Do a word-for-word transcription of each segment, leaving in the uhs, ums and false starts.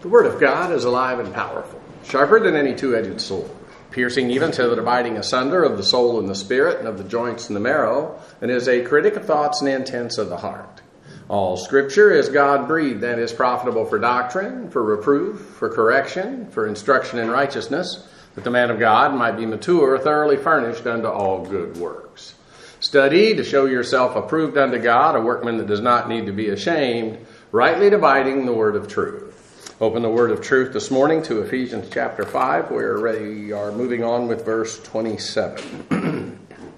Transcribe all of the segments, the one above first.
The Word of God is alive and powerful, sharper than any two-edged sword, piercing even to the dividing asunder of the soul and the spirit, and of the joints and the marrow, and is a critic of thoughts and intents of the heart. All Scripture is God-breathed and is profitable for doctrine, for reproof, for correction, for instruction in righteousness, that the man of God might be mature, thoroughly furnished unto all good works. Study to show yourself approved unto God, a workman that does not need to be ashamed, rightly dividing the word of truth. Open the word of truth this morning to Ephesians chapter five, where we are moving on with verse twenty-seven.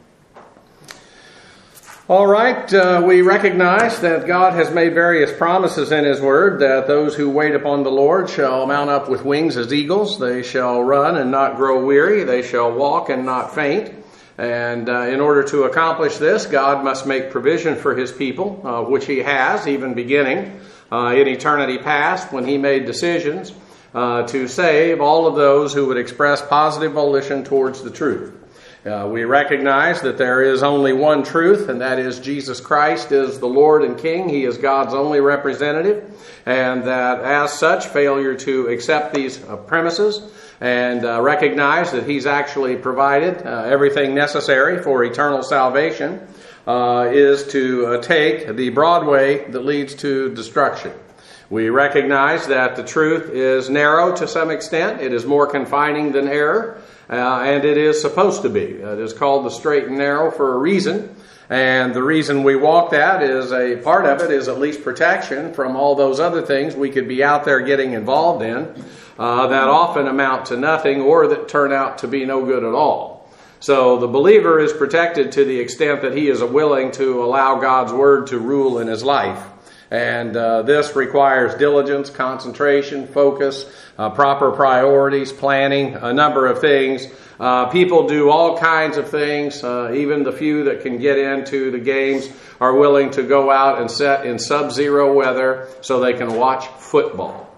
All right, uh, we recognize that God has made various promises in His Word that those who wait upon the Lord shall mount up with wings as eagles. They shall run and not grow weary. They shall walk and not faint. And uh, in order to accomplish this, God must make provision for His people, uh, which He has, even beginning uh, in eternity past, when He made decisions uh, to save all of those who would express positive volition towards the truth. Uh, we recognize that there is only one truth, and that is Jesus Christ is the Lord and King. He is God's only representative, and that as such, failure to accept these uh, premises and uh, recognize that He's actually provided uh, everything necessary for eternal salvation uh, is to uh, take the broad way that leads to destruction. We recognize that the truth is narrow to some extent. It is more confining than error. Uh, and it is supposed to be. It is called the straight and narrow for a reason. And the reason we walk that is a part of it is at least protection from all those other things we could be out there getting involved in uh, that often amount to nothing or that turn out to be no good at all. So the believer is protected to the extent that he is willing to allow God's Word to rule in his life. And uh, this requires diligence, concentration, focus, uh, proper priorities, planning, a number of things. Uh, people do all kinds of things. Uh, even the few that can get into the games are willing to go out and sit in sub-zero weather so they can watch football.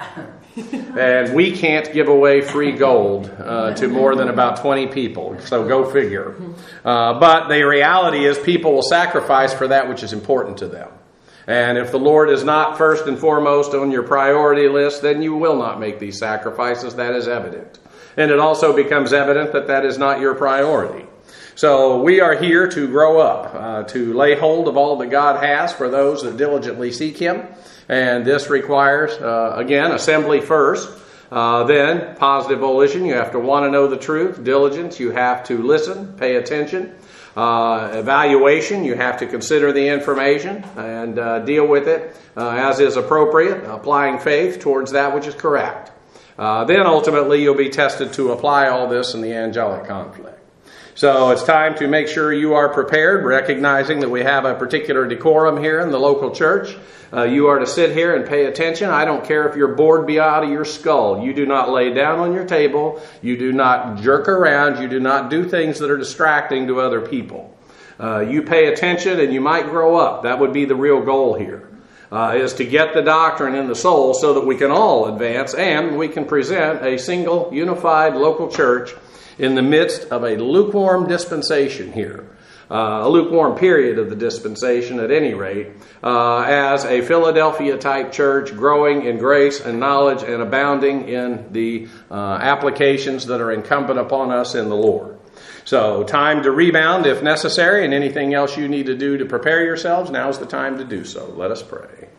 And we can't give away free gold uh, to more than about twenty people, so go figure. Uh, but the reality is people will sacrifice for that which is important to them. And if the Lord is not first and foremost on your priority list, then you will not make these sacrifices. That is evident. And it also becomes evident that that is not your priority. So we are here to grow up, uh, to lay hold of all that God has for those that diligently seek Him. And this requires, uh, again, assembly first. Uh, then positive volition. You have to want to know the truth. Diligence. You have to listen, pay attention. Uh, evaluation, you have to consider the information and uh, deal with it uh, as is appropriate, applying faith towards that which is correct. Uh, then ultimately you'll be tested to apply all this in the angelic conflict. So it's time to make sure you are prepared, recognizing that we have a particular decorum here in the local church. Uh, you are to sit here and pay attention. I don't care if you're bored beyond out of your skull. You do not lay down on your table. You do not jerk around. You do not do things that are distracting to other people. Uh, you pay attention and you might grow up. That would be the real goal here, uh, is to get the doctrine in the soul so that we can all advance and we can present a single, unified local church in the midst of a lukewarm dispensation here. Uh, a lukewarm period of the dispensation at any rate, uh, as a Philadelphia-type church growing in grace and knowledge and abounding in the uh, applications that are incumbent upon us in the Lord. So time to rebound if necessary, and anything else you need to do to prepare yourselves, now's the time to do so. Let us pray.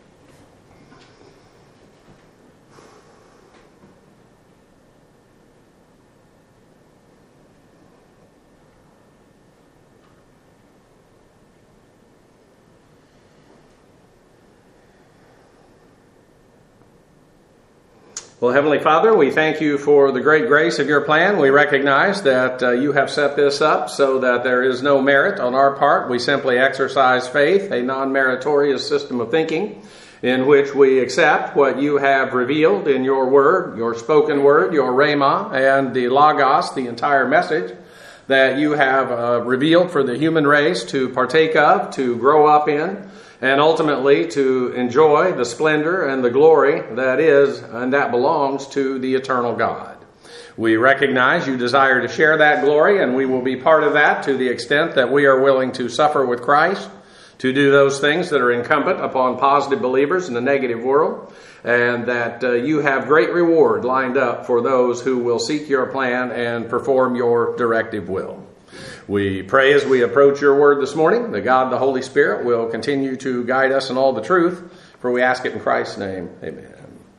Well, Heavenly Father, we thank you for the great grace of your plan. We recognize that uh, you have set this up so that there is no merit on our part. We simply exercise faith, a non-meritorious system of thinking in which we accept what you have revealed in your word, your spoken word, your rhema, and the logos, the entire message that you have uh, revealed for the human race to partake of, to grow up in, and ultimately to enjoy the splendor and the glory that is and that belongs to the eternal God. We recognize you desire to share that glory, and we will be part of that to the extent that we are willing to suffer with Christ, to do those things that are incumbent upon positive believers in the negative world, and that uh, you have great reward lined up for those who will seek your plan and perform your directive will. We pray as we approach your word this morning that God, the Holy Spirit, will continue to guide us in all the truth, for we ask it in Christ's name. Amen.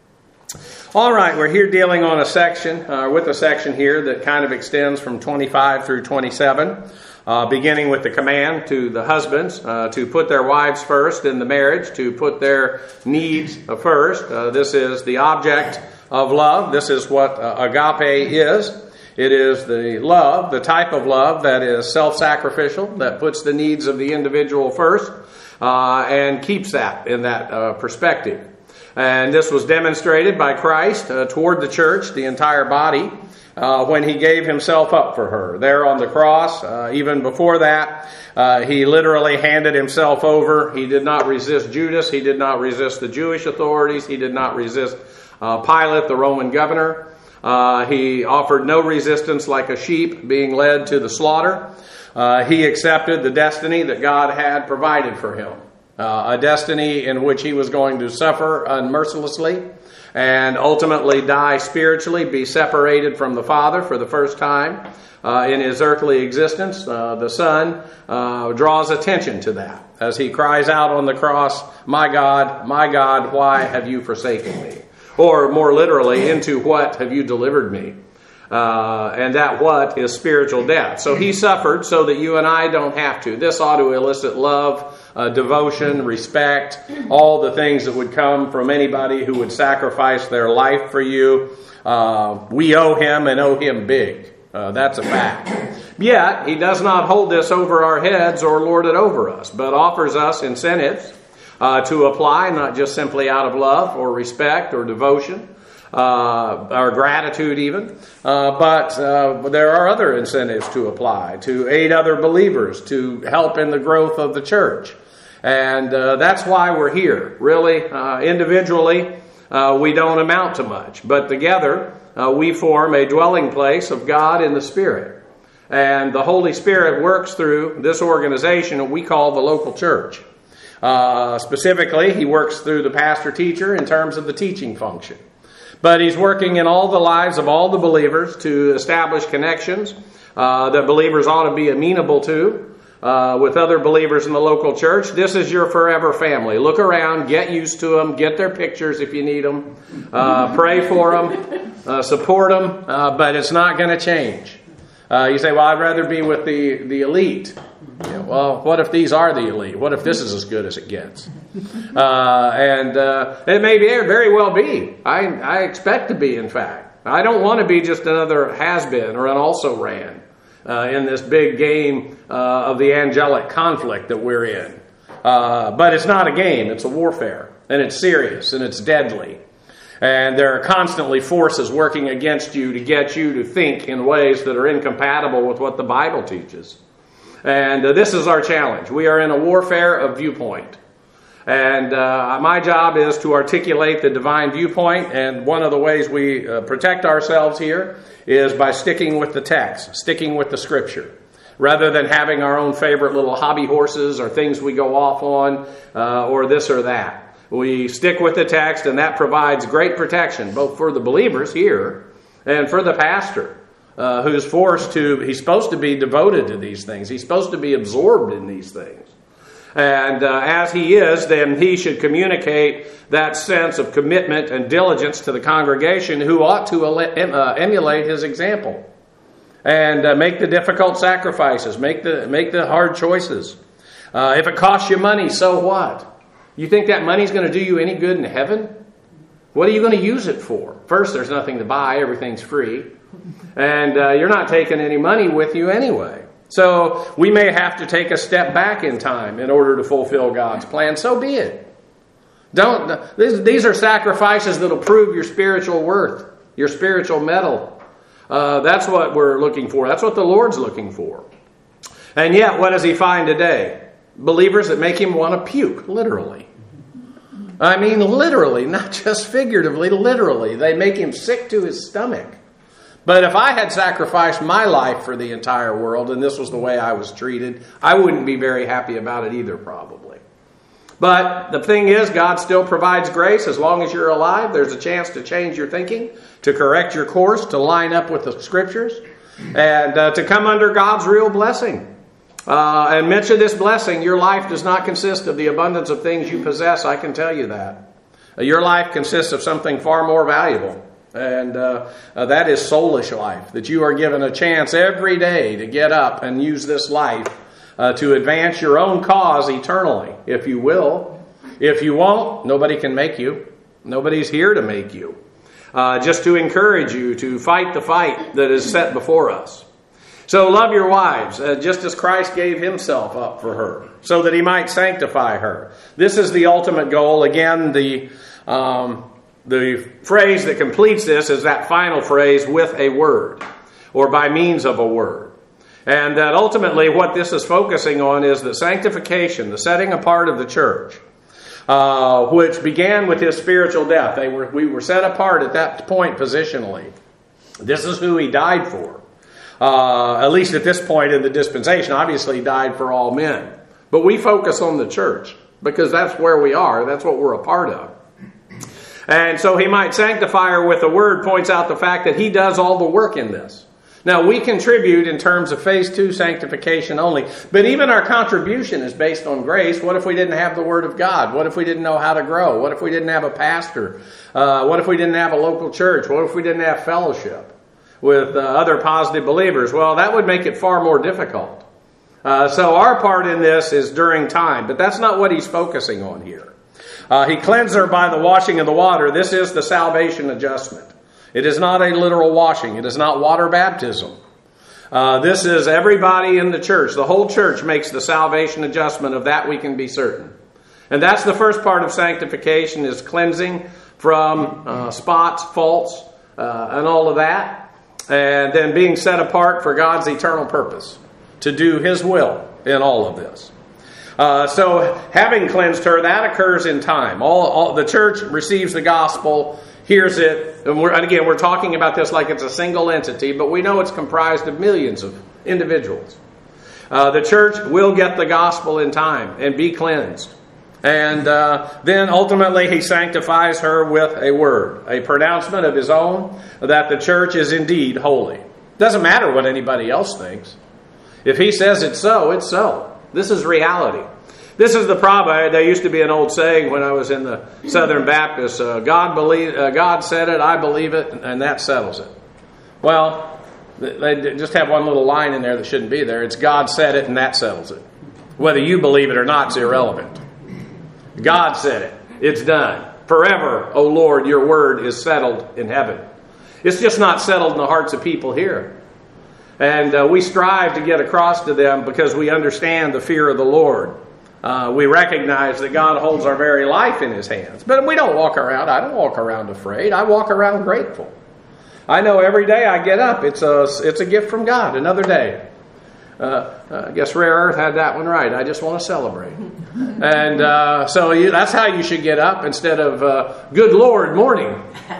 All right, we're here dealing on a section, uh, with a section here that kind of extends from twenty-five through twenty-seven. Uh, beginning with the command to the husbands uh, to put their wives first in the marriage, to put their needs first. Uh, this is the object of love. This is what uh, agape is. It is the love, the type of love that is self-sacrificial, that puts the needs of the individual first uh, and keeps that in that uh, perspective. And this was demonstrated by Christ uh, toward the church, the entire body, Uh, when he gave himself up for her. There on the cross, uh, even before that, uh, he literally handed himself over. He did not resist Judas. He did not resist the Jewish authorities. He did not resist uh, Pilate, the Roman governor. Uh, he offered no resistance like a sheep being led to the slaughter. Uh, he accepted the destiny that God had provided for him, uh, a destiny in which he was going to suffer unmercilessly and ultimately die spiritually, be separated from the Father for the first time uh, in his earthly existence. Uh, the Son uh, draws attention to that as he cries out on the cross, "My God, my God, why have you forsaken me?" Or more literally, "Into what have you delivered me?" Uh, and that what is spiritual death. So he suffered so that you and I don't have to. This ought to elicit love, uh, devotion, respect, all the things that would come from anybody who would sacrifice their life for you. Uh, we owe him and owe him big. Uh, that's a fact. Yet, he does not hold this over our heads or lord it over us, but offers us incentives uh, to apply, not just simply out of love or respect or devotion, Uh, or gratitude even, uh, but uh, there are other incentives to apply, to aid other believers, to help in the growth of the church. And uh, that's why we're here. Really, uh, individually, uh, we don't amount to much, but together uh, we form a dwelling place of God in the Spirit. And the Holy Spirit works through this organization that we call the local church. Uh, specifically, he works through the pastor-teacher in terms of the teaching function. But he's working in all the lives of all the believers to establish connections uh, that believers ought to be amenable to uh, with other believers in the local church. This is your forever family. Look around, get used to them, get their pictures if you need them, uh, pray for them, uh, support them, uh, but it's not going to change. Uh, you say, well, I'd rather be with the, the elite. Yeah, well, what if these are the elite? What if this is as good as it gets? Uh, and uh, it may be, very well be. I, I expect to be, in fact. I don't want to be just another has-been or an also-ran uh, in this big game uh, of the angelic conflict that we're in. Uh, but it's not a game. It's a warfare. And it's serious. And it's deadly. And there are constantly forces working against you to get you to think in ways that are incompatible with what the Bible teaches. And uh, this is our challenge. We are in a warfare of viewpoint. And uh, my job is to articulate the divine viewpoint. And one of the ways we uh, protect ourselves here is by sticking with the text, sticking with the Scripture, rather than having our own favorite little hobby horses or things we go off on uh, or this or that. We stick with the text, and that provides great protection, both for the believers here and for the pastor. Uh, who's forced to, he's supposed to be devoted to these things. He's supposed to be absorbed in these things. And uh, as he is, then he should communicate that sense of commitment and diligence to the congregation, who ought to uh, emulate his example and uh, make the difficult sacrifices, make the, make the hard choices. Uh, if it costs you money, so what? You think that money's going to do you any good in heaven? What are you going to use it for? First, there's nothing to buy. Everything's free. And uh, you're not taking any money with you anyway. So we may have to take a step back in time in order to fulfill God's plan. So be it. Don't. These, these are sacrifices that'll prove your spiritual worth, your spiritual mettle. Uh, that's what we're looking for. That's what the Lord's looking for. And yet, what does he find today? Believers that make him want to puke, literally. I mean, literally, not just figuratively, literally. They make him sick to his stomach. But if I had sacrificed my life for the entire world, and this was the way I was treated, I wouldn't be very happy about it either, probably. But the thing is, God still provides grace. As long as you're alive, there's a chance to change your thinking, to correct your course, to line up with the Scriptures, and uh, to come under God's real blessing. Uh, and mention this blessing, your life does not consist of the abundance of things you possess, I can tell you that. Uh, your life consists of something far more valuable. And uh, uh, that is soulish life, that you are given a chance every day to get up and use this life Uh, to advance your own cause eternally, if you will. If you won't, nobody can make you. Nobody's here to make you. Uh, just to encourage you to fight the fight that is set before us. So love your wives, uh, just as Christ gave himself up for her, so that he might sanctify her. This is the ultimate goal. Again, the um, the phrase that completes this is that final phrase, with a word, or by means of a word. And that ultimately what this is focusing on is the sanctification, the setting apart of the church, uh, which began with his spiritual death. They were, we were set apart at that point positionally. This is who he died for. Uh, at least at this point in the dispensation. Obviously he died for all men. But we focus on the church because that's where we are. That's what we're a part of. And so he might sanctify her with a word points out the fact that he does all the work in this. Now, we contribute in terms of phase two sanctification only, but even our contribution is based on grace. What if we didn't have the Word of God? What if we didn't know how to grow? What if we didn't have a pastor? Uh, what if we didn't have a local church? What if we didn't have fellowship with uh, other positive believers? Well, that would make it far more difficult. Uh, so our part in this is during time, but that's not what he's focusing on here. Uh, he cleansed her by the washing of the water. This is the salvation adjustment. It is not a literal washing. It is not water baptism. Uh, this is everybody in the church. The whole church makes the salvation adjustment. Of that we can be certain. And that's the first part of sanctification, is cleansing from uh, spots, faults, uh, and all of that. And then being set apart for God's eternal purpose, to do his will in all of this. Uh, so having cleansed her, that occurs in time. All, all the church receives the gospel, hears it, and, we're, and again, we're talking about this like it's a single entity, but we know it's comprised of millions of individuals. Uh, the church will get the gospel in time and be cleansed. And uh, then ultimately he sanctifies her with a word, a pronouncement of his own, that the church is indeed holy. Doesn't matter what anybody else thinks. If he says it's so, it's so. This is reality. This is the problem. There used to be an old saying when I was in the Southern Baptist, uh, God believe, uh, God said it, I believe it, and that settles it. Well, they just have one little line in there that shouldn't be there. It's God said it, and that settles it. Whether you believe it or not is irrelevant. God said it. It's done. Forever, O Lord, your word is settled in heaven. It's just not settled in the hearts of people here. And uh, we strive to get across to them because we understand the fear of the Lord. Uh, we recognize that God holds our very life in his hands. But we don't walk around, I don't walk around afraid. I walk around grateful. I know every day I get up, it's a, it's a gift from God, another day. Uh, I guess Rare Earth had that one right. I just want to celebrate. And uh, so you, that's how you should get up instead of uh, good Lord morning.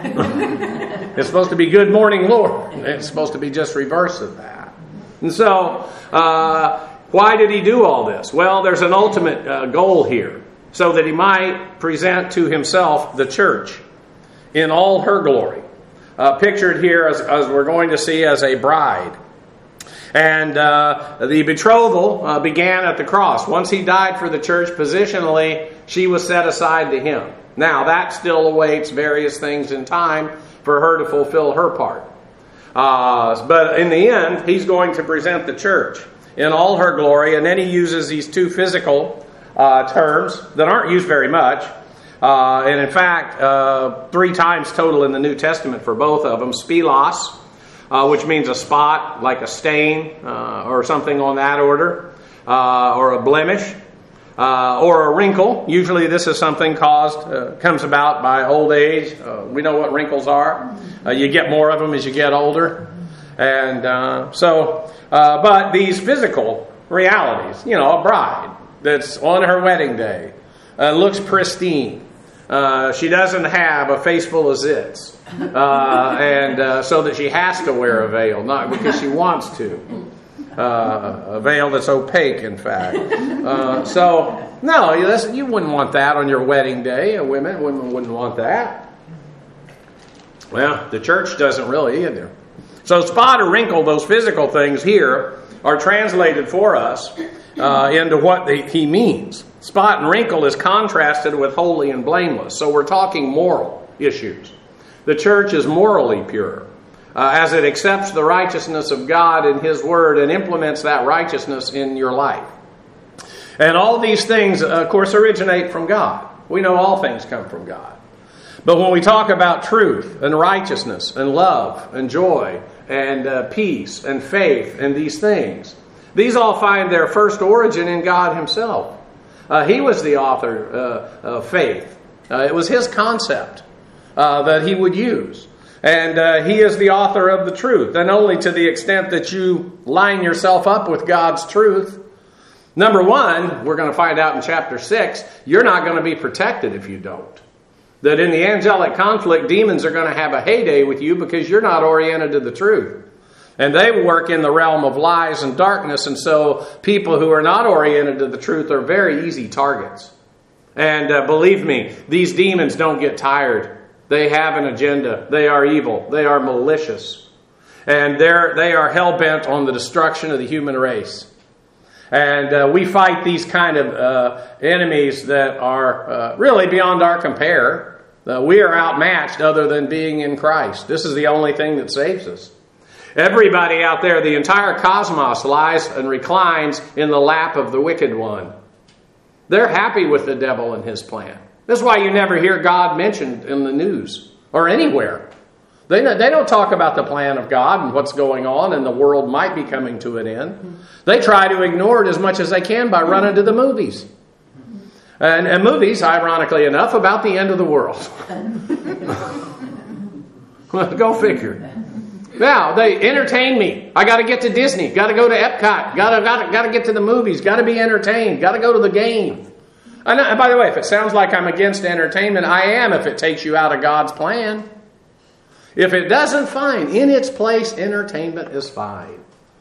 It's supposed to be good morning Lord. It's supposed to be just reverse of that. And so uh, why did he do all this? Well, there's an ultimate uh, goal here, so that he might present to himself the church in all her glory. Uh, pictured here as, as we're going to see as a bride. And uh, the betrothal uh, began at the cross. Once he died for the church, positionally, she was set aside to him. Now, that still awaits various things in time for her to fulfill her part. Uh, but in the end, he's going to present the church in all her glory. And then he uses these two physical uh, terms that aren't used very much. Uh, and in fact, uh, three times total in the New Testament for both of them. Spilos, Uh, which means a spot, like a stain uh, or something on that order, uh, or a blemish, uh, or a wrinkle. Usually this is something caused, uh, comes about by old age. Uh, we know what wrinkles are. Uh, you get more of them as you get older. And uh, so, uh, but these physical realities, you know, a bride that's on her wedding day, uh, looks pristine. Uh, she doesn't have a face full of zits. Uh, and uh, so that she has to wear a veil, not because she wants to. Uh, a veil that's opaque, in fact. Uh, so, no, you, you wouldn't want that on your wedding day. A women women wouldn't want that. Well, the church doesn't really either. So spot or wrinkle, those physical things here, are translated for us uh, into what they, he means. Spot and wrinkle is contrasted with holy and blameless. So we're talking moral issues. The church is morally pure uh, as it accepts the righteousness of God in His Word and implements that righteousness in your life. And all these things, of course, originate from God. We know all things come from God. But when we talk about truth and righteousness and love and joy and uh, peace and faith and these things, these all find their first origin in God Himself. Uh, he was the author uh, of faith. Uh, it was His concept uh, that He would use. And uh, He is the author of the truth. And only to the extent that you line yourself up with God's truth. Number one, we're going to find out in chapter six, you're not going to be protected if you don't. That in the angelic conflict, demons are going to have a heyday with you because you're not oriented to the truth. And they work in the realm of lies and darkness, and so people who are not oriented to the truth are very easy targets. And uh, believe me, these demons don't get tired. They have an agenda. They are evil. They are malicious. And they're, they are hell-bent on the destruction of the human race. And uh, we fight these kind of uh, enemies that are uh, really beyond our compare. Uh, we are outmatched other than being in Christ. This is the only thing that saves us. Everybody out there, the entire cosmos lies and reclines in the lap of the wicked one. They're happy with the devil and his plan. That's why you never hear God mentioned in the news or anywhere. They they don't talk about the plan of God and what's going on and the world might be coming to an end. They try to ignore it as much as they can by running to the movies. And, and movies, ironically enough, about the end of the world. Go figure. Now, they entertain me. I got to get to Disney. Got to go to Epcot. Got to got to got to get to the movies. Got to be entertained. Got to go to the game. And, and by the way, if it sounds like I'm against entertainment, I am if it takes you out of God's plan. If it doesn't, fine. In its place, entertainment is fine.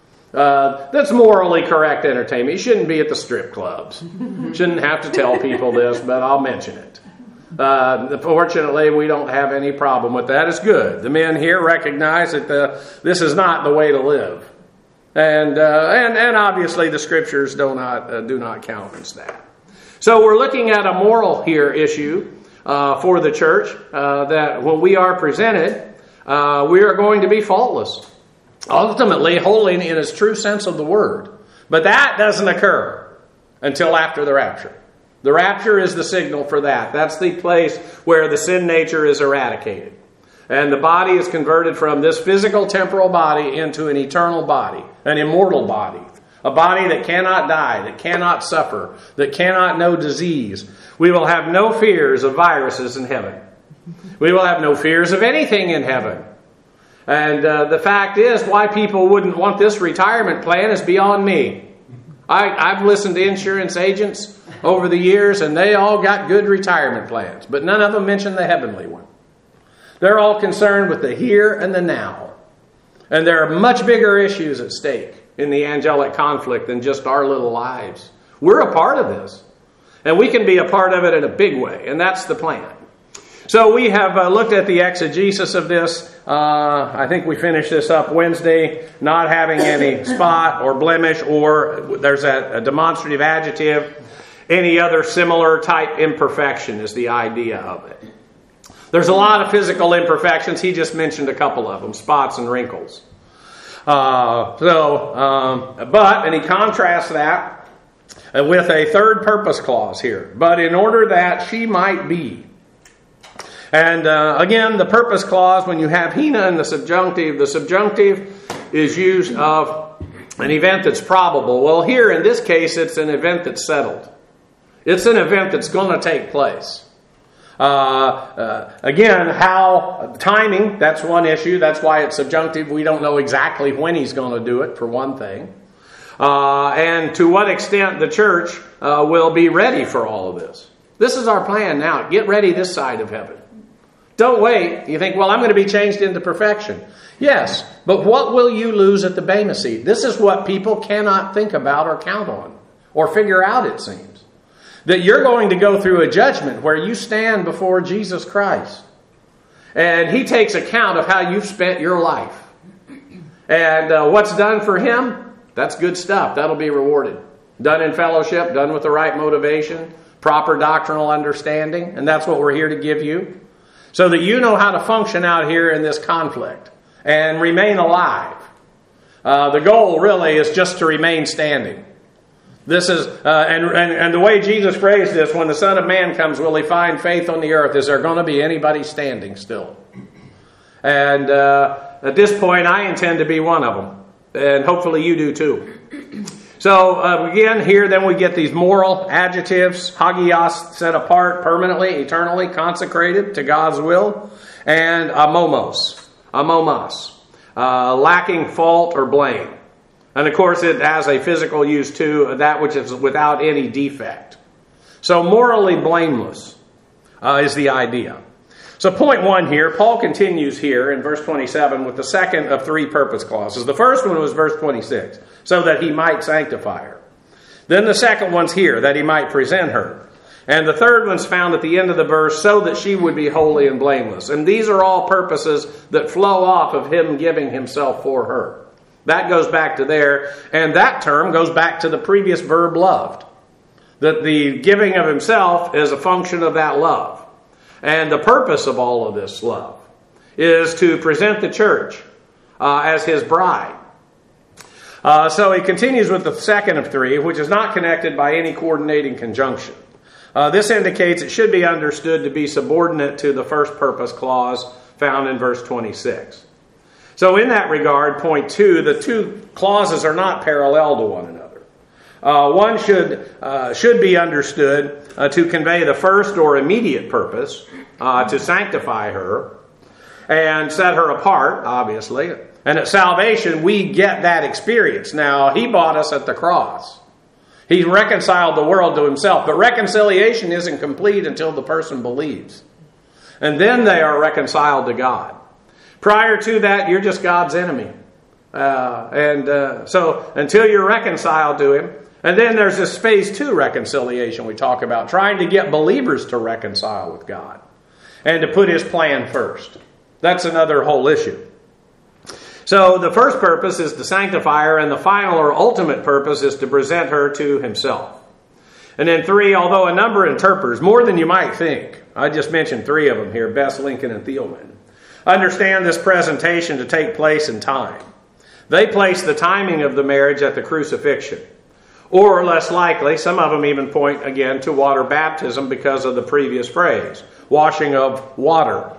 Uh, that's morally correct entertainment. You shouldn't be at the strip clubs. Shouldn't have to tell people this, but I'll mention it. Uh, fortunately, we don't have any problem with that. It's good. The men here recognize that the, this is not the way to live. And uh, and, and obviously the scriptures do not, uh, do not countenance that. So we're looking at a moral here issue uh, for the church uh, that when we are presented, uh, we are going to be faultless. Ultimately, holy in its true sense of the word. But that doesn't occur until after the rapture. The rapture is the signal for that. That's the place where the sin nature is eradicated. And the body is converted from this physical temporal body into an eternal body, an immortal body. A body that cannot die, that cannot suffer, that cannot know disease. We will have no fears of viruses in heaven. We will have no fears of anything in heaven. And uh, the fact is, why people wouldn't want this retirement plan is beyond me. I, I've listened to insurance agents over the years, and they all got good retirement plans. But none of them mention the heavenly one. They're all concerned with the here and the now. And there are much bigger issues at stake in the angelic conflict than just our little lives. We're a part of this. And we can be a part of it in a big way. And that's the plan. So we have uh, looked at the exegesis of this. Uh, I think we finished this up Wednesday, not having any spot or blemish, or there's a, a demonstrative adjective. Any other similar type imperfection is the idea of it. There's a lot of physical imperfections. He just mentioned a couple of them, spots and wrinkles. Uh, so, um, but, and he contrasts that with a third purpose clause here. But in order that she might be. And uh, again, the purpose clause, when you have hina in the subjunctive, the subjunctive is used of an event that's probable. Well, here in this case, it's an event that's settled. It's an event that's going to take place. Uh, uh, again, how, timing, that's one issue. That's why it's subjunctive. We don't know exactly when he's going to do it, for one thing. Uh, and to what extent the church uh, will be ready for all of this. This is our plan now. Get ready this side of heaven. Don't wait. You think, well, I'm going to be changed into perfection. Yes, but what will you lose at the Bema seat? This is what people cannot think about or count on or figure out, it seems. That you're going to go through a judgment where you stand before Jesus Christ. And He takes account of how you've spent your life. And uh, what's done for Him, that's good stuff. That'll be rewarded. Done in fellowship, done with the right motivation, proper doctrinal understanding. And that's what we're here to give you. So that you know how to function out here in this conflict and remain alive. Uh, the goal really is just to remain standing. This is, uh, and, and, and the way Jesus phrased this, when the Son of Man comes, will He find faith on the earth? Is there going to be anybody standing still? And uh, at this point, I intend to be one of them. And hopefully you do too. So uh, again, here then we get these moral adjectives. Hagios, set apart, permanently, eternally, consecrated to God's will. And amomos, amomos, uh, lacking fault or blame. And of course it has a physical use too, that which is without any defect. So morally blameless uh, is the idea. So point one here, Paul continues here in verse twenty-seven with the second of three purpose clauses. The first one was verse twenty-six, so that he might sanctify her. Then the second one's here, that he might present her. And the third one's found at the end of the verse, so that she would be holy and blameless. And these are all purposes that flow off of him giving himself for her. That goes back to there, and that term goes back to the previous verb loved. That the giving of himself is a function of that love. And the purpose of all of this love is to present the church uh, as his bride. Uh, so he continues with the second of three, which is not connected by any coordinating conjunction. Uh, this indicates it should be understood to be subordinate to the first purpose clause found in verse twenty-six. So in that regard, point two, the two clauses are not parallel to one another. Uh, one should uh, should be understood uh, to convey the first or immediate purpose, uh, to sanctify her and set her apart, obviously. And at salvation, we get that experience. Now, he bought us at the cross. He reconciled the world to himself. But reconciliation isn't complete until the person believes. And then they are reconciled to God. Prior to that, you're just God's enemy. Uh, and uh, so until you're reconciled to him, and then there's this phase two reconciliation we talk about, trying to get believers to reconcile with God and to put his plan first. That's another whole issue. So the first purpose is to sanctify her, and the final or ultimate purpose is to present her to himself. And then three, although a number of interpreters, more than you might think, I just mentioned three of them here, Bess, Lincoln, and Thielman, understand this presentation to take place in time. They place the timing of the marriage at the crucifixion. Or, less likely, some of them even point again to water baptism because of the previous phrase, washing of water.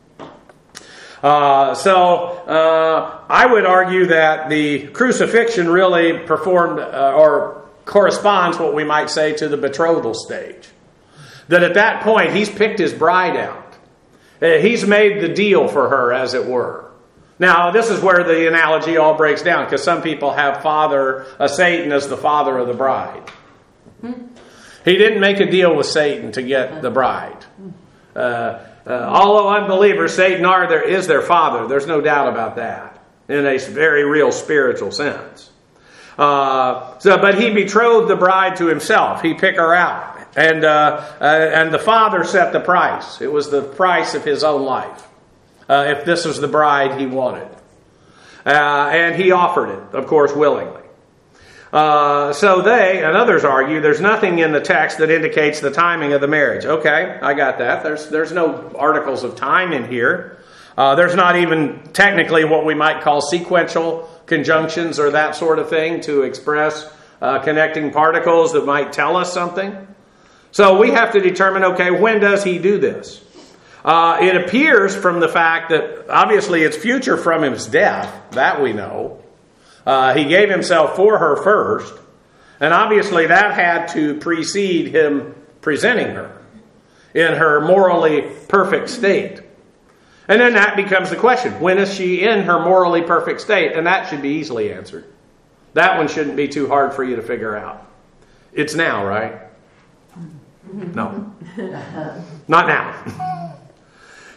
Uh, so, uh, I would argue that the crucifixion really performed uh, or corresponds, what we might say, to the betrothal stage. That at that point, he's picked his bride out. Uh, he's made the deal for her, as it were. Now, this is where the analogy all breaks down, because some people have father, uh, Satan as the father of the bride. He didn't make a deal with Satan to get the bride. Uh, uh, although unbelievers, Satan are there, is their father. There's no doubt about that, in a very real spiritual sense. Uh, so, but he betrothed the bride to himself. He picked her out. And, uh, uh, and the father set the price. It was the price of his own life. Uh, if this was the bride he wanted. Uh, and he offered it, of course, willingly. Uh, so they, and others argue, there's nothing in the text that indicates the timing of the marriage. Okay, I got that. There's, there's no articles of time in here. Uh, there's not even technically what we might call sequential conjunctions or that sort of thing to express uh, connecting particles that might tell us something. So we have to determine, okay, when does he do this? Uh, it appears from the fact that obviously it's future from his death, that we know. Uh, he gave himself for her first, and obviously that had to precede him presenting her in her morally perfect state. And then that becomes the question, when is she in her morally perfect state? And that should be easily answered. That one shouldn't be too hard for you to figure out. It's now, right? No. Not now.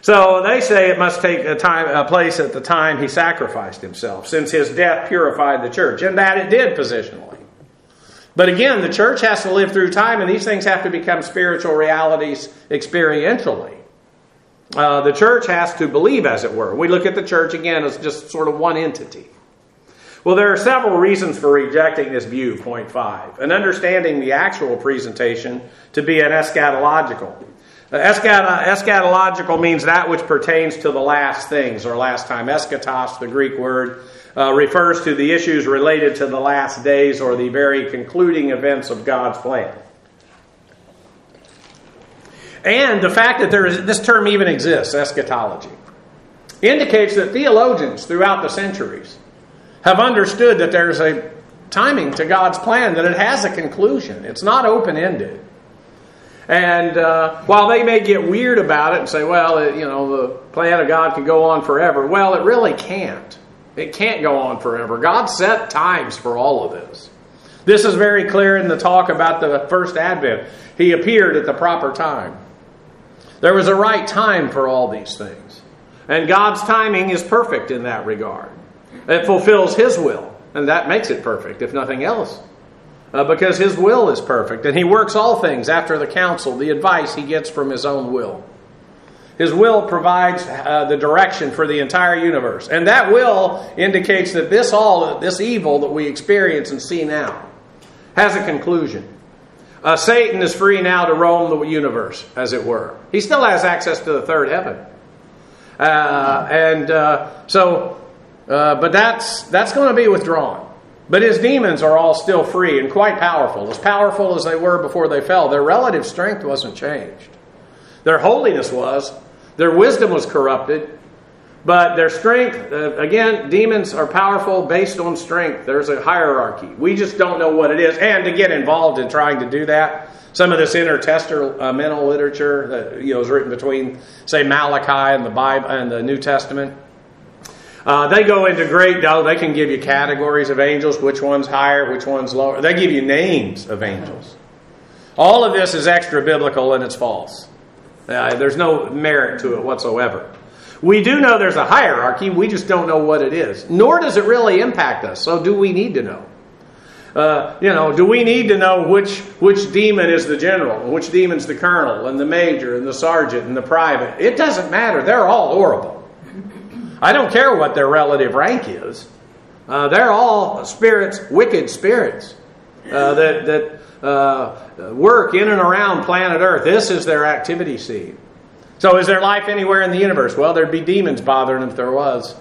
So they say it must take a time, a place at the time he sacrificed himself, since his death purified the church, and that it did positionally. But again, the church has to live through time, and these things have to become spiritual realities experientially. Uh, the church has to believe, as it were. We look at the church again as just sort of one entity. Well, there are several reasons for rejecting this view, point five, and understanding the actual presentation to be an eschatological. Uh, eschat- eschatological means that which pertains to the last things, or last time. Eschatos, the Greek word, uh, refers to the issues related to the last days or the very concluding events of God's plan. And the fact that there is this term even exists, eschatology, indicates that theologians throughout the centuries have understood that there's a timing to God's plan, that it has a conclusion. It's not open-ended. And uh, while they may get weird about it and say, well, it, you know, the plan of God can go on forever. Well, it really can't. It can't go on forever. God set times for all of this. This is very clear in the talk about the first advent. He appeared at the proper time. There was a right time for all these things. And God's timing is perfect in that regard. It fulfills His will, and that makes it perfect, if nothing else. Uh, because His will is perfect, and He works all things after the counsel, the advice He gets from His own will. His will provides uh, the direction for the entire universe. And that will indicates that this all, this evil that we experience and see now has a conclusion. Uh, Satan is free now to roam the universe, as it were. He still has access to the third heaven. Uh, and uh, so, uh, but that's that's going to be withdrawn. But his demons are all still free and quite powerful. As powerful as they were before they fell. Their relative strength wasn't changed. Their holiness was. Their wisdom was corrupted. But their strength, uh, again, demons are powerful based on strength. There's a hierarchy. We just don't know what it is. And to get involved in trying to do that, some of this intertestamental literature that you know is written between, say, Malachi and the Bible and the New Testament, uh, they go into great. Oh, they can give you categories of angels, which one's higher, which one's lower. They give you names of angels. All of this is extra biblical and it's false. Uh, there's no merit to it whatsoever. We do know there's a hierarchy, we just don't know what it is. Nor does it really impact us, so do we need to know? Uh, you know, do we need to know which which demon is the general, which demon's the colonel, and the major, and the sergeant, and the private? It doesn't matter, they're all horrible. I don't care what their relative rank is. Uh, they're all spirits, wicked spirits, uh, that, that uh, work in and around planet Earth. This is their activity scene. So is there life anywhere in the universe? Well, there'd be demons bothering them if there was.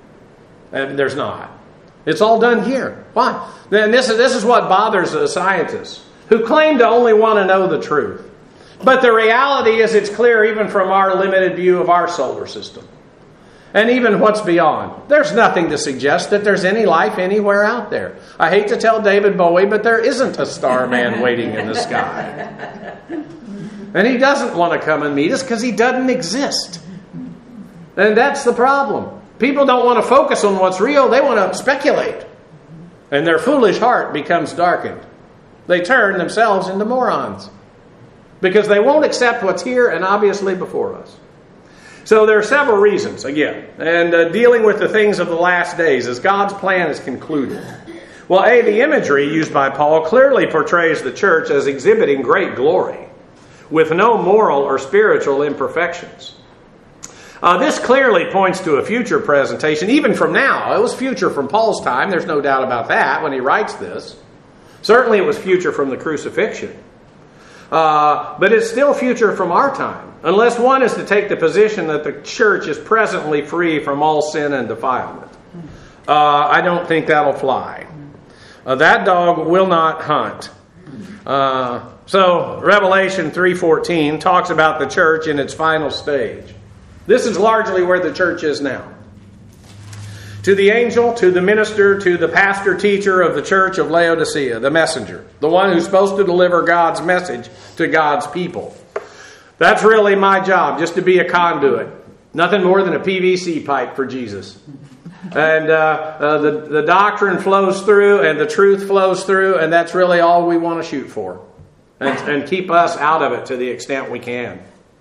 And there's not. It's all done here. Why? Then this is, this is what bothers the scientists who claim to only want to know the truth. But the reality is it's clear even from our limited view of our solar system. And even what's beyond. There's nothing to suggest that there's any life anywhere out there. I hate to tell David Bowie, but there isn't a starman waiting in the sky. And he doesn't want to come and meet us because he doesn't exist. And that's the problem. People don't want to focus on what's real. They want to speculate. And their foolish heart becomes darkened. They turn themselves into morons. Because they won't accept what's here and obviously before us. So there are several reasons, again. And uh, dealing with the things of the last days as God's plan is concluded. Well, A, the imagery used by Paul clearly portrays the church as exhibiting great glory, with no moral or spiritual imperfections. Uh, this clearly points to a future presentation, even from now. It was future from Paul's time, there's no doubt about that when he writes this. Certainly it was future from the crucifixion. Uh, but it's still future from our time, unless one is to take the position that the church is presently free from all sin and defilement. Uh, I don't think that'll fly. Uh, that dog will not hunt. Uh, so Revelation three fourteen talks about the church in its final stage. This is largely where the church is now. To the angel, to the minister, to the pastor teacher of the church of Laodicea, the messenger, the one who's supposed to deliver God's message to God's people. That's really my job, just to be a conduit. Nothing more than a P V C pipe for Jesus. And uh, uh, the, the doctrine flows through and the truth flows through, and that's really all we want to shoot for. And, and keep us out of it to the extent we can.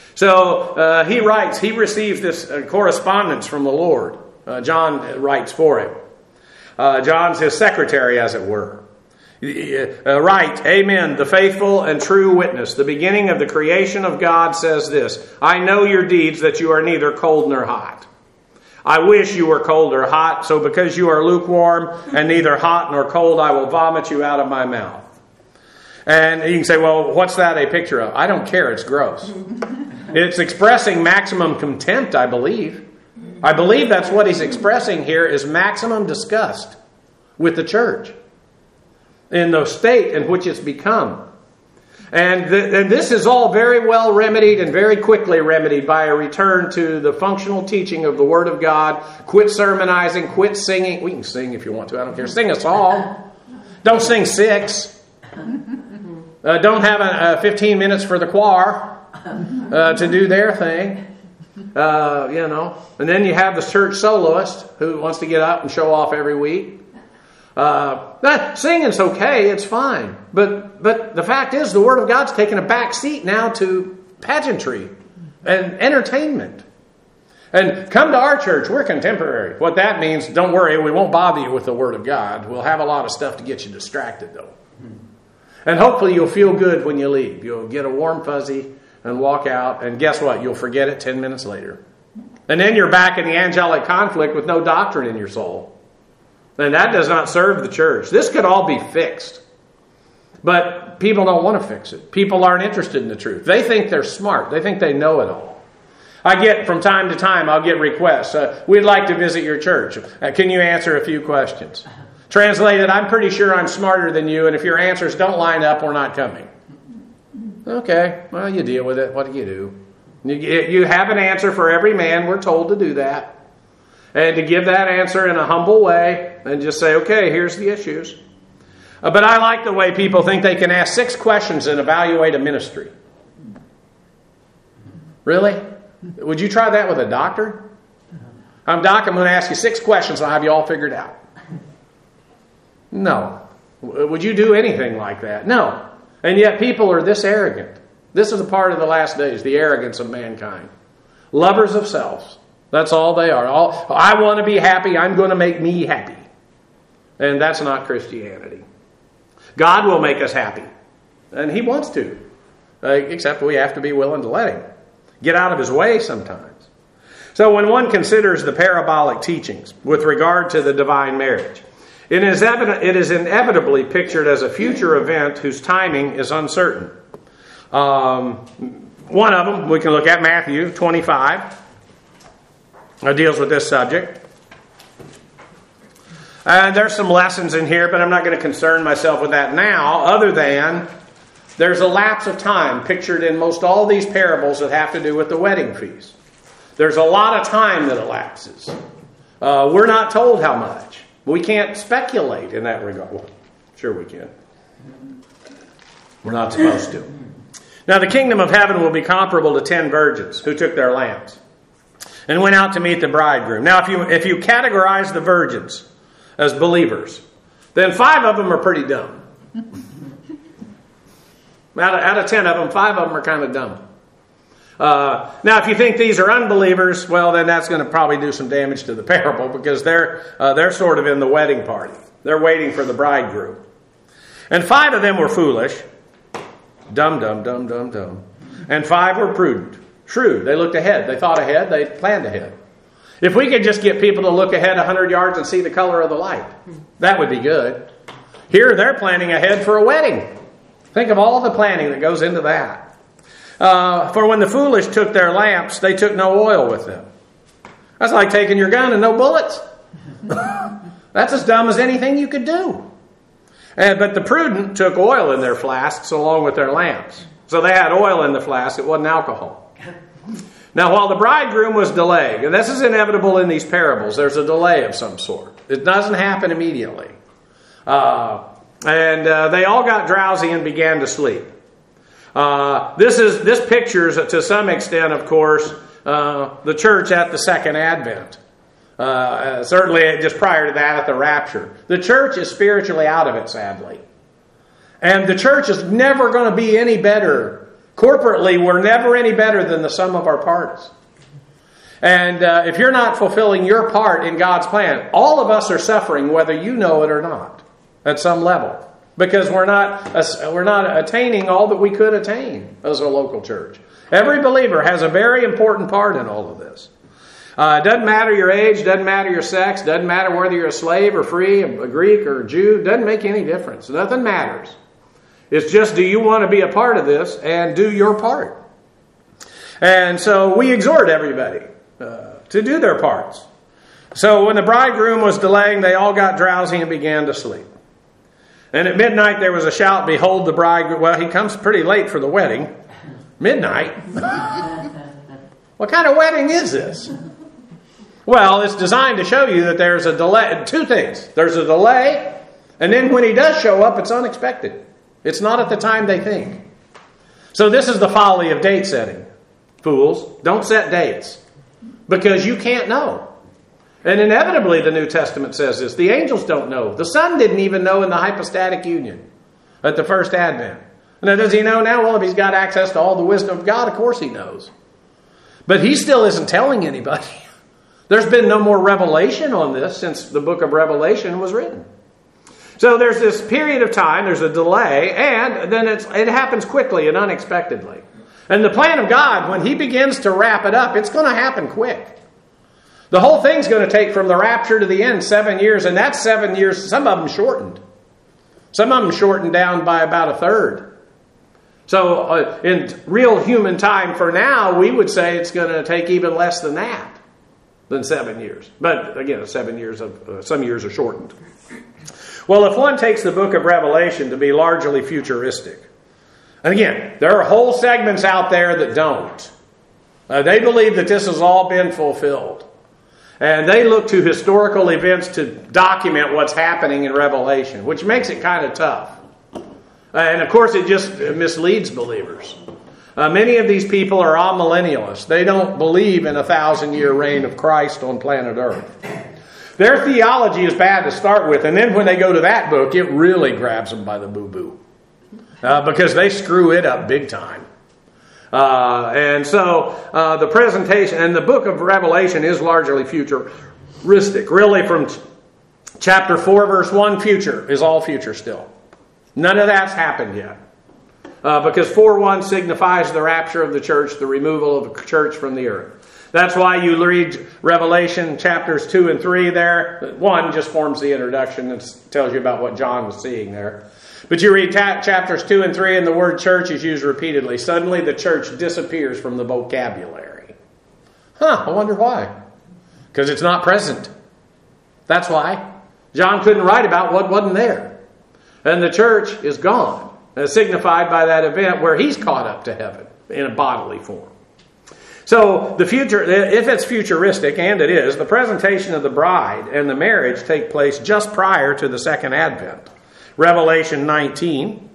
So uh, he writes, he receives this uh, correspondence from the Lord. Uh, John writes for him. Uh, John's his secretary, as it were. Uh, right, amen, the faithful and true witness, the beginning of the creation of God says this, I know your deeds, that you are neither cold nor hot. I wish you were cold or hot, so because you are lukewarm and neither hot nor cold, I will vomit you out of my mouth. And you can say, well, what's that a picture of? I don't care, it's gross. It's expressing maximum contempt, I believe. I believe that's what he's expressing here is maximum disgust with the church in the state in which it's become. And, th- and this is all very well remedied and very quickly remedied by a return to the functional teaching of the Word of God. Quit sermonizing, quit singing. We can sing if you want to, I don't care. Sing a song. Don't sing six. Uh, don't have a, a fifteen minutes for the choir uh, to do their thing. Uh, you know. And then you have the church soloist who wants to get up and show off every week. Uh, that, singing's okay, it's fine. But but the fact is, the Word of God's taken a back seat now to pageantry and entertainment. And come to our church, we're contemporary. What that means, don't worry, we won't bother you with the Word of God. We'll have a lot of stuff to get you distracted, though. And hopefully you'll feel good when you leave. You'll get a warm fuzzy and walk out, and guess what? You'll forget it ten minutes later. And then you're back in the angelic conflict with no doctrine in your soul. And that does not serve the church. This could all be fixed. But people don't want to fix it. People aren't interested in the truth. They think they're smart. They think they know it all. I get, from time to time, I'll get requests. Uh, we'd like to visit your church. Uh, can you answer a few questions? Translated, I'm pretty sure I'm smarter than you, and if your answers don't line up, we're not coming. Okay, well, you deal with it. What do you do? You, you have an answer for every man. We're told to do that. And to give that answer in a humble way and just say, okay, here's the issues. Uh, but I like the way people think they can ask six questions and evaluate a ministry. Really? Would you try that with a doctor? I'm doc, I'm going to ask you six questions and I'll have you all figured out. No. Would you do anything like that? No. And yet people are this arrogant. This is a part of the last days, the arrogance of mankind. Lovers of selves. That's all they are. All, I want to be happy. I'm going to make me happy. And that's not Christianity. God will make us happy. And He wants to. Uh, except we have to be willing to let Him. Get out of His way sometimes. So when one considers the parabolic teachings with regard to the divine marriage, it is, evident, it is inevitably pictured as a future event whose timing is uncertain. Um, one of them, we can look at Matthew twenty-five. It deals with this subject. And there's some lessons in here, but I'm not going to concern myself with that now, other than there's a lapse of time pictured in most all these parables that have to do with the wedding feast. There's a lot of time that elapses. Uh, we're not told how much. We can't speculate in that regard. Well, sure we can. We're not supposed to. Now the kingdom of heaven will be comparable to ten virgins who took their lamps and went out to meet the bridegroom. Now if you if you categorize the virgins as believers, then five of them are pretty dumb. Out of, out of ten of them, five of them are kind of dumb. Uh, now, if you think these are unbelievers, well, then that's going to probably do some damage to the parable because they're uh, they're sort of in the wedding party. They're waiting for the bridegroom. And five of them were foolish. Dumb, dumb, dumb, dumb, dumb. And five were prudent. Shrewd. They looked ahead. They thought ahead. They planned ahead. If we could just get people to look ahead one hundred yards and see the color of the light, that would be good. Here, they're planning ahead for a wedding. Think of all the planning that goes into that. Uh, for when the foolish took their lamps, they took no oil with them. That's like taking your gun and no bullets. That's as dumb as anything you could do. And, but the prudent took oil in their flasks along with their lamps. So they had oil in the flask. It wasn't alcohol. Now, while the bridegroom was delayed, and this is inevitable in these parables, there's a delay of some sort. It doesn't happen immediately. Uh, and uh, they all got drowsy and began to sleep. Uh, this is this pictures, to some extent, of course, uh, the church at the second advent. Uh, certainly just prior to that at the rapture. The church is spiritually out of it, sadly. And the church is never going to be any better Corporately, we're never any better than the sum of our parts. And uh, if you're not fulfilling your part in God's plan, all of us are suffering whether you know it or not at some level. Because we're not we're not attaining all that we could attain as a local church. Every believer has a very important part in all of this. Uh, it doesn't matter your age, doesn't matter your sex, doesn't matter whether you're a slave or free, a Greek or a Jew, doesn't make any difference. Nothing matters. It's just, do you want to be a part of this and do your part? And so we exhort everybody uh, to do their parts. So when the bridegroom was delaying, they all got drowsy and began to sleep. And at midnight there was a shout, behold the bridegroom. Well, he comes pretty late for the wedding. Midnight? What kind of wedding is this? Well, it's designed to show you that there's a delay. Two things. There's a delay, and then when he does show up, it's unexpected. It's not at the time they think. So this is the folly of date setting. Fools, don't set dates, because you can't know. And inevitably, the New Testament says this. The angels don't know. The Son didn't even know in the hypostatic union at the first advent. Now, does he know now? Well, if he's got access to all the wisdom of God, of course he knows. But he still isn't telling anybody. There's been no more revelation on this since the book of Revelation was written. So there's this period of time, there's a delay, and then it's, it happens quickly and unexpectedly. And the plan of God, when he begins to wrap it up, it's going to happen quick. The whole thing's going to take from the rapture to the end seven years, and that's seven years, some of them shortened. Some of them shortened down by about a third. So uh, in real human time for now, we would say it's going to take even less than that, than seven years. But again, seven years of uh, some years are shortened. Well, if one takes the book of Revelation to be largely futuristic, and again, there are whole segments out there that don't. Uh, they believe that this has all been fulfilled. And they look to historical events to document what's happening in Revelation, which makes it kind of tough. And of course, it just misleads believers. Uh, many of these people are amillennialists. They don't believe in a thousand-year reign of Christ on planet Earth. Their theology is bad to start with, and then when they go to that book, it really grabs them by the boo-boo. Uh, because they screw it up big time. Uh, and so uh, the presentation, and the book of Revelation is largely futuristic. Really from ch- chapter four, verse one, future is all future still. None of that's happened yet. Uh, because four one signifies the rapture of the church, the removal of the church from the earth. That's why you read Revelation chapters two and three there. one just forms the introduction and tells you about what John was seeing there. But you read ta- chapters two and three and the word church is used repeatedly. Suddenly the church disappears from the vocabulary. Huh, I wonder why. Because it's not present. That's why. John couldn't write about what wasn't there. And the church is gone. As signified by that event where he's caught up to heaven in a bodily form. So the future, if it's futuristic, and it is, the presentation of the bride and the marriage take place just prior to the second advent. Revelation nineteen,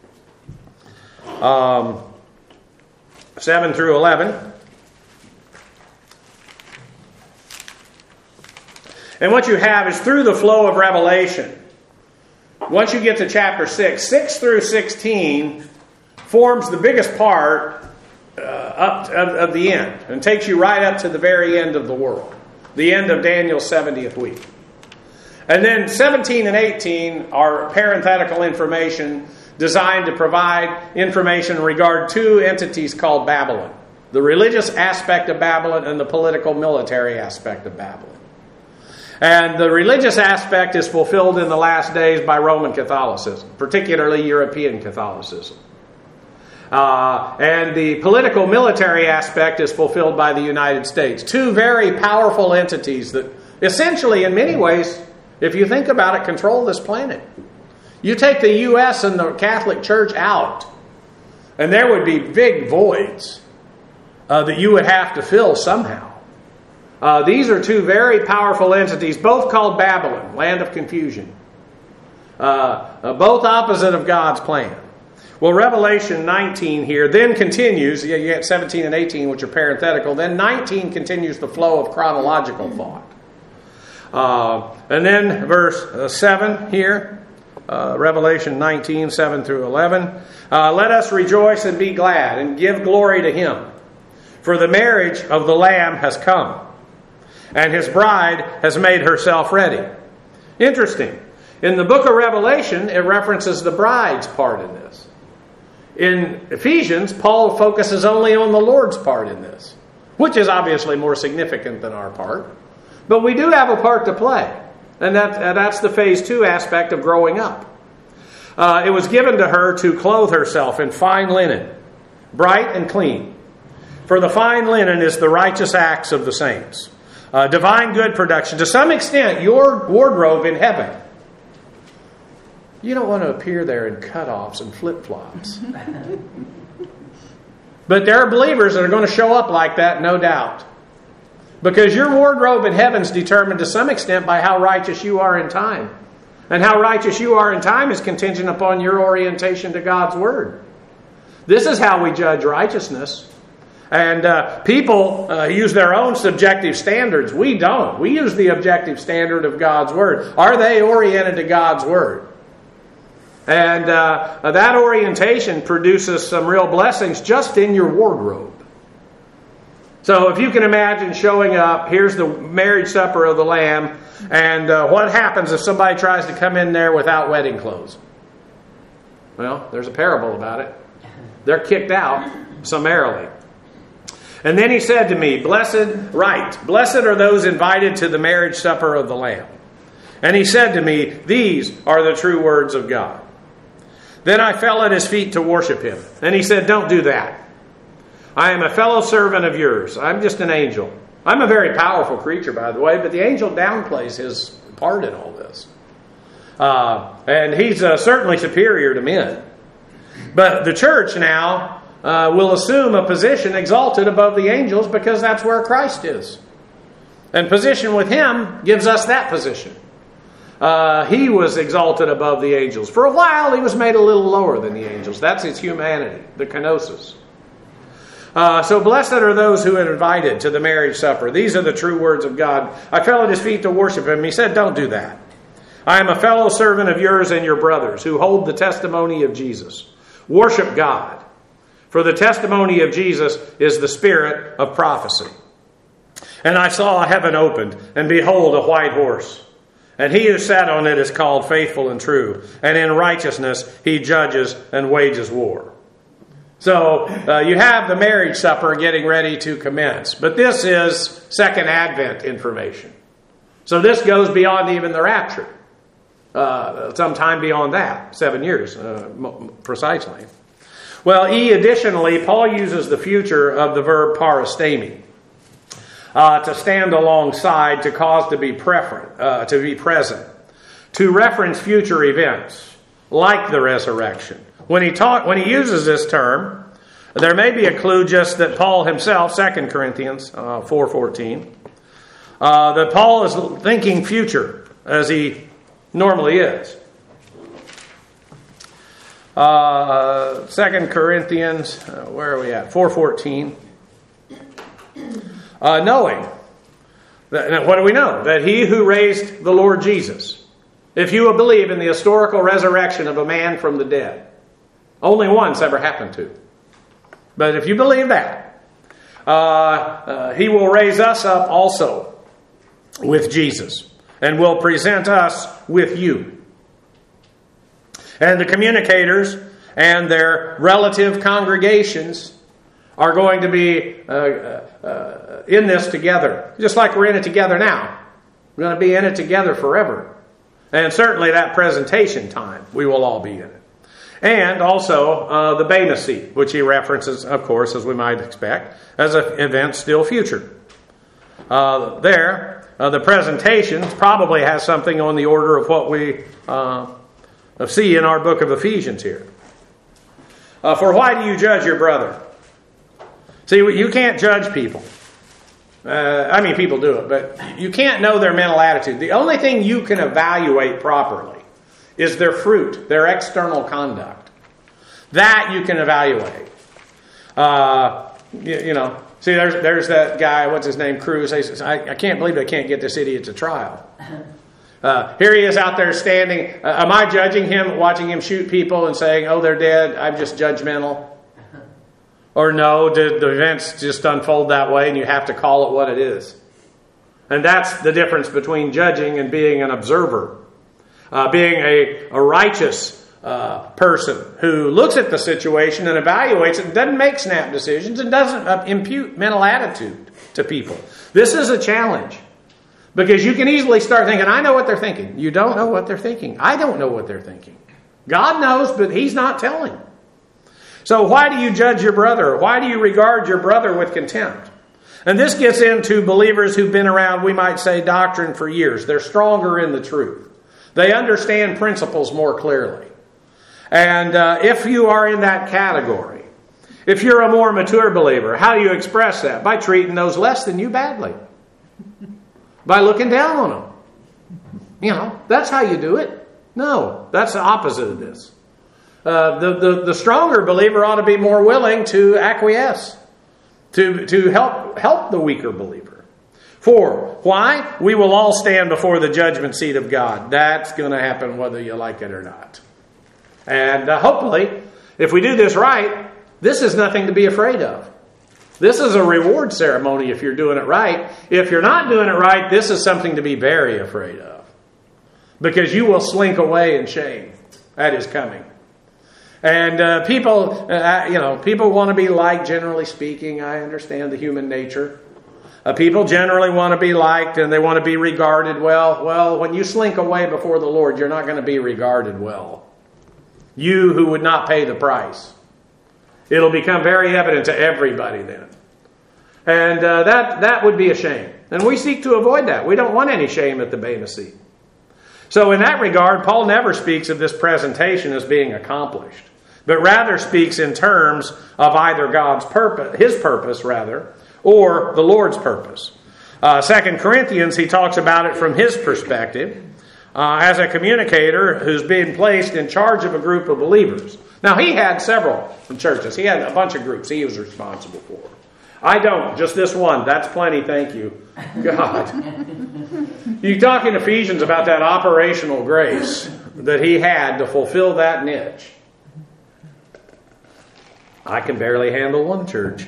um, seven through eleven. And what you have is through the flow of Revelation. Once you get to chapter six, six through sixteen forms the biggest part uh, up of, of the end and takes you right up to the very end of the world, the end of Daniel's seventieth week. And then seventeen and eighteen are parenthetical information designed to provide information in regard to two entities called Babylon. The religious aspect of Babylon and the political military aspect of Babylon. And the religious aspect is fulfilled in the last days by Roman Catholicism, particularly European Catholicism. Uh, and the political military aspect is fulfilled by the United States. Two very powerful entities that essentially, in many ways, if you think about it, control this planet. You take the U S and the Catholic Church out, and there would be big voids uh, that you would have to fill somehow. Uh, these are two very powerful entities, both called Babylon, land of confusion. Uh, uh, both opposite of God's plan. Well, Revelation nineteen here then continues. You get seventeen and eighteen, which are parenthetical. Then nineteen continues the flow of chronological thought. Uh, and then verse uh, seven here, uh, Revelation nineteen, seven through eleven. Uh, let us rejoice and be glad and give glory to Him. For the marriage of the Lamb has come, and His bride has made herself ready. Interesting. In the book of Revelation, it references the bride's part in this. In Ephesians, Paul focuses only on the Lord's part in this, which is obviously more significant than our part. But we do have a part to play, and that, uh, that's the phase two aspect of growing up. Uh, it was given to her to clothe herself in fine linen, bright and clean. For the fine linen is the righteous acts of the saints. Uh, divine good production. To some extent, your wardrobe in heaven. You don't want to appear there in cutoffs and flip-flops. But there are believers that are going to show up like that, no doubt. Because your wardrobe in heaven is determined to some extent by how righteous you are in time. And how righteous you are in time is contingent upon your orientation to God's Word. This is how we judge righteousness. And uh, people uh, use their own subjective standards. We don't. We use the objective standard of God's Word. Are they oriented to God's Word? And uh, that orientation produces some real blessings just in your wardrobe. So if you can imagine showing up, here's the marriage supper of the Lamb, and uh, what happens if somebody tries to come in there without wedding clothes? Well, there's a parable about it. They're kicked out summarily. And then he said to me, Blessed, right, blessed are those invited to the marriage supper of the Lamb. And he said to me, These are the true words of God. Then I fell at his feet to worship him. And he said, Don't do that. I am a fellow servant of yours. I'm just an angel. I'm a very powerful creature, by the way, but the angel downplays his part in all this. Uh, and he's uh, certainly superior to men. But the church now uh, will assume a position exalted above the angels because that's where Christ is. And position with Him gives us that position. Uh, he was exalted above the angels. For a while, He was made a little lower than the angels. That's His humanity, the kenosis. Uh, so blessed are those who are invited to the marriage supper. These are the true words of God. I fell at His feet to worship Him. He said, Don't do that. I am a fellow servant of yours and your brothers who hold the testimony of Jesus. Worship God. For the testimony of Jesus is the spirit of prophecy. And I saw heaven opened, and behold, a white horse. And he who sat on it is called Faithful and True. And in righteousness he judges and wages war. So uh, you have the marriage supper getting ready to commence. But this is Second Advent information. So this goes beyond even the rapture. Uh, sometime beyond that. Seven years, uh, precisely. Well, E, additionally, Paul uses the future of the verb parastemi. Uh, to stand alongside, to cause to be preferent, uh, to be present. To reference future events, like the resurrection. When he taught, when he uses this term, there may be a clue just that Paul himself, Second Corinthians uh, four fourteen, uh, that Paul is thinking future, as he normally is. Uh, Second Corinthians, uh, where are we at? four fourteen. Uh, knowing, that, what do we know? That He who raised the Lord Jesus, if you will believe in the historical resurrection of a man from the dead, only once ever happened to. But if you believe that, uh, uh, He will raise us up also with Jesus and will present us with you. And the communicators and their relative congregations are going to be uh, uh, in this together. Just like we're in it together now. We're going to be in it together forever. And certainly that presentation time, we will all be in it. And also uh, the Bema seat, which he references, of course, as we might expect, as an event still future. Uh, there, uh, the presentation probably has something on the order of what we uh, see in our book of Ephesians here. Uh, For why do you judge your brother? See, you can't judge people. Uh, I mean, people do it, but you can't know their mental attitude. The only thing you can evaluate properly is their fruit, their external conduct. That you can evaluate. Uh, you, you know, see, there's there's that guy, what's his name, Cruz. He says, I, I can't believe they can't get this idiot to trial. Uh, here he is out there standing. Uh, am I judging him, watching him shoot people and saying, oh, they're dead? I'm just judgmental. Or no, did the events just unfold that way and you have to call it what it is? And that's the difference between judging and being an observer. Uh, being a, a righteous uh, person who looks at the situation and evaluates it and doesn't make snap decisions and doesn't uh, impute mental attitude to people. This is a challenge. Because you can easily start thinking, I know what they're thinking. You don't know what they're thinking. I don't know what they're thinking. God knows, but He's not telling. So why do you judge your brother? Why do you regard your brother with contempt? And this gets into believers who've been around, we might say, doctrine for years. They're stronger in the truth. They understand principles more clearly. And uh, if you are in that category, if you're a more mature believer, how do you express that? By treating those less than you badly. By looking down on them. You know, that's how you do it. No, that's the opposite of this. Uh, the, the, the stronger believer ought to be more willing to acquiesce, to, to help, help the weaker believer. For, why? We will all stand before the judgment seat of God. That's going to happen whether you like it or not. And uh, hopefully, if we do this right, this is nothing to be afraid of. This is a reward ceremony if you're doing it right. If you're not doing it right, this is something to be very afraid of. Because you will slink away in shame at His coming. And uh, people, uh, you know, people want to be liked, generally speaking. I understand the human nature. Uh, people generally want to be liked and they want to be regarded well. Well, when you slink away before the Lord, you're not going to be regarded well. You who would not pay the price. It'll become very evident to everybody then. And uh, that, that would be a shame. And we seek to avoid that. We don't want any shame at the Bema seat. So in that regard, Paul never speaks of this presentation as being accomplished, but rather speaks in terms of either God's purpose, His purpose rather, or the Lord's purpose. Uh, Second Corinthians, he talks about it from his perspective uh, as a communicator who's being placed in charge of a group of believers. Now, he had several churches. He had a bunch of groups he was responsible for. I don't. Just this one. That's plenty. Thank you, God. You talk in Ephesians about that operational grace that he had to fulfill that niche. I can barely handle one church.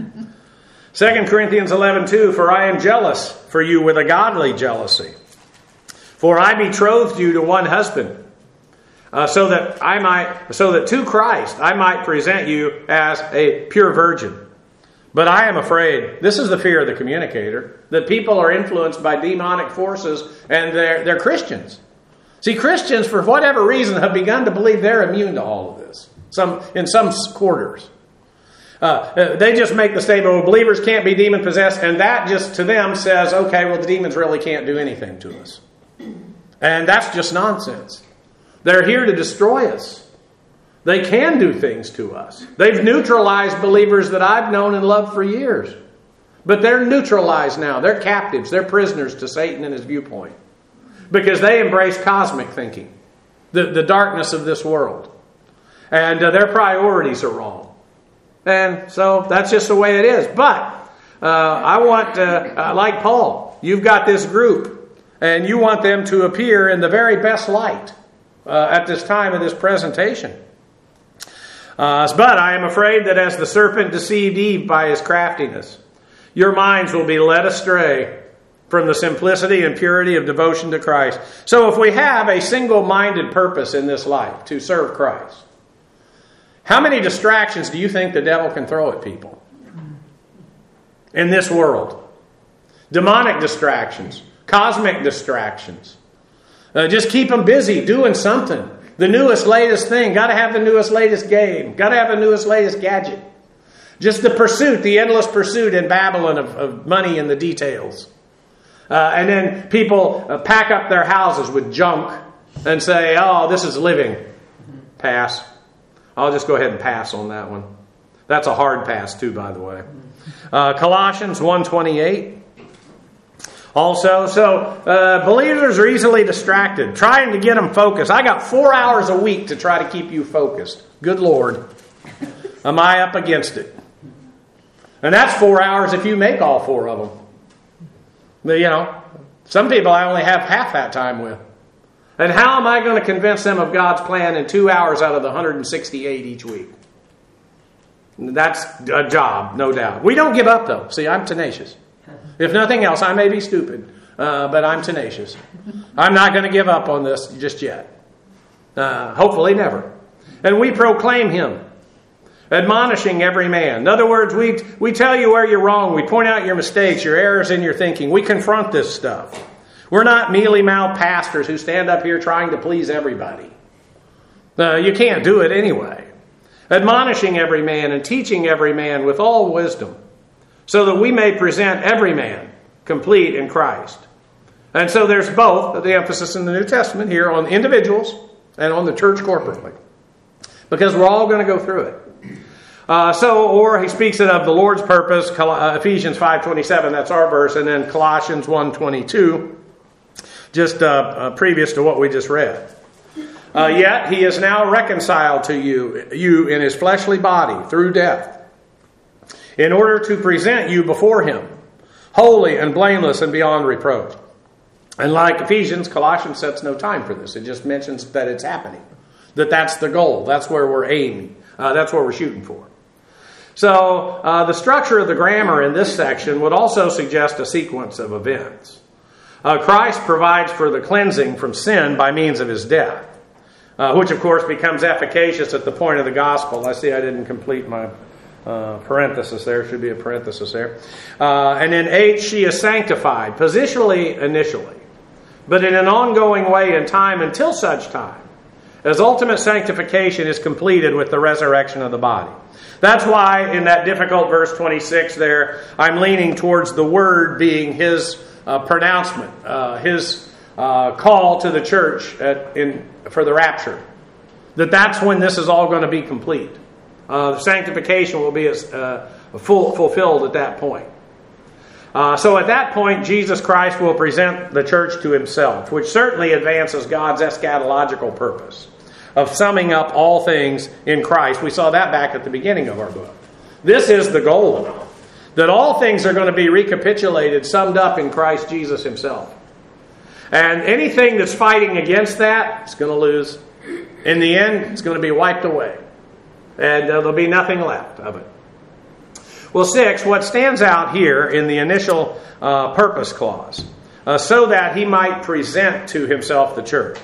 Second Corinthians eleven two, for I am jealous for you with a godly jealousy. For I betrothed you to one husband, Uh, so that I might, so that to Christ I might present you as a pure virgin. But I am afraid, this is the fear of the communicator, that people are influenced by demonic forces and they're, they're Christians. See, Christians, for whatever reason, have begun to believe they're immune to all of this. Some in some quarters. Uh, they just make the statement, well, believers can't be demon-possessed, and that just to them says, okay, well, the demons really can't do anything to us. And that's just nonsense. They're here to destroy us. They can do things to us. They've neutralized believers that I've known and loved for years. But they're neutralized now. They're captives. They're prisoners to Satan and his viewpoint. Because they embrace cosmic thinking. The, the darkness of this world. And uh, their priorities are wrong. And so that's just the way it is. But uh, I want, uh, uh, like Paul, you've got this group. And you want them to appear in the very best light. Uh, at this time of this presentation. Uh, but I am afraid that as the serpent deceived Eve by his craftiness, your minds will be led astray from the simplicity and purity of devotion to Christ. So if we have a single-minded purpose in this life to serve Christ, how many distractions do you think the devil can throw at people in this world? Demonic distractions, cosmic distractions. Uh, just keep them busy doing something. The newest, latest thing. Got to have the newest, latest game. Got to have the newest, latest gadget. Just the pursuit, the endless pursuit in Babylon of, of money and the details. Uh, and then people uh, pack up their houses with junk and say, oh, this is living. Pass. I'll just go ahead and pass on that one. That's a hard pass too, by the way. Uh, Colossians one twenty-eight. Also, so uh, believers are easily distracted, trying to get them focused. I got four hours a week to try to keep you focused. Good Lord. Am I up against it? And that's four hours if you make all four of them. But, you know, Some people I only have half that time with. And how am I going to convince them of God's plan in two hours out of the one hundred sixty-eight each week? That's a job, no doubt. We don't give up, though. See, I'm tenacious. If nothing else, I may be stupid, uh, but I'm tenacious. I'm not going to give up on this just yet. Uh, hopefully never. And we proclaim Him, admonishing every man. In other words, we, we tell you where you're wrong. We point out your mistakes, your errors in your thinking. We confront this stuff. We're not mealy-mouthed pastors who stand up here trying to please everybody. Uh, you can't do it anyway. Admonishing every man and teaching every man with all wisdom, so that we may present every man complete in Christ. And so there's both the emphasis in the New Testament here on individuals and on the church corporately, because we're all going to go through it. Uh, so, or he speaks it of the Lord's purpose, Ephesians five twenty-seven, that's our verse, and then Colossians one twenty-two, just uh, uh, previous to what we just read. Uh, yet he is now reconciled to you, you in his fleshly body through death, in order to present you before him, holy and blameless and beyond reproach. And like Ephesians, Colossians sets no time for this. It just mentions that it's happening, that that's the goal, that's where we're aiming, uh, that's what we're shooting for. So uh, the structure of the grammar in this section would also suggest a sequence of events. Uh, Christ provides for the cleansing from sin by means of his death, uh, which of course becomes efficacious at the point of the gospel. I see I didn't complete my uh, parenthesis there. Should be a parenthesis there. Uh, and in eight, she is sanctified, positionally initially, but in an ongoing way in time until such time as ultimate sanctification is completed with the resurrection of the body. That's why in that difficult verse twenty-six there, I'm leaning towards the word being his uh, pronouncement, uh, his uh, call to the church at, in, for the rapture. That that's when this is all going to be complete. Uh, sanctification will be uh, full, fulfilled at that point. Uh, so at that point, Jesus Christ will present the church to himself, which certainly advances God's eschatological purpose of summing up all things in Christ. We saw that back at the beginning of our book. This is the goal of it, that all things are going to be recapitulated, summed up in Christ Jesus himself. And anything that's fighting against that is going to lose. In the end, it's going to be wiped away. And uh, there'll be nothing left of it. Well, six, what stands out here in the initial uh, purpose clause, uh, so that he might present to himself the church,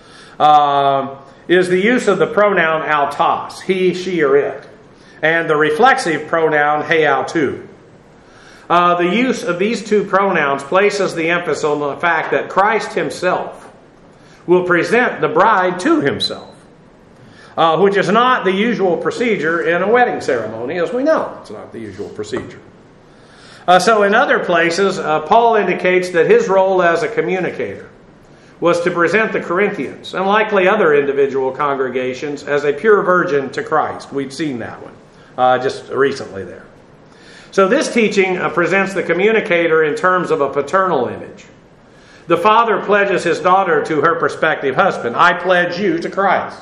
uh, is the use of the pronoun autos, he, she, or it, and the reflexive pronoun heautou. Uh, the use of these two pronouns places the emphasis on the fact that Christ himself will present the bride to himself, uh, which is not the usual procedure in a wedding ceremony, as we know. It's not the usual procedure. Uh, so in other places, uh, Paul indicates that his role as a communicator was to present the Corinthians, and likely other individual congregations, as a pure virgin to Christ. We'd seen that one uh, just recently there. So this teaching uh, presents the communicator in terms of a paternal image. The father pledges his daughter to her prospective husband. I pledge you to Christ.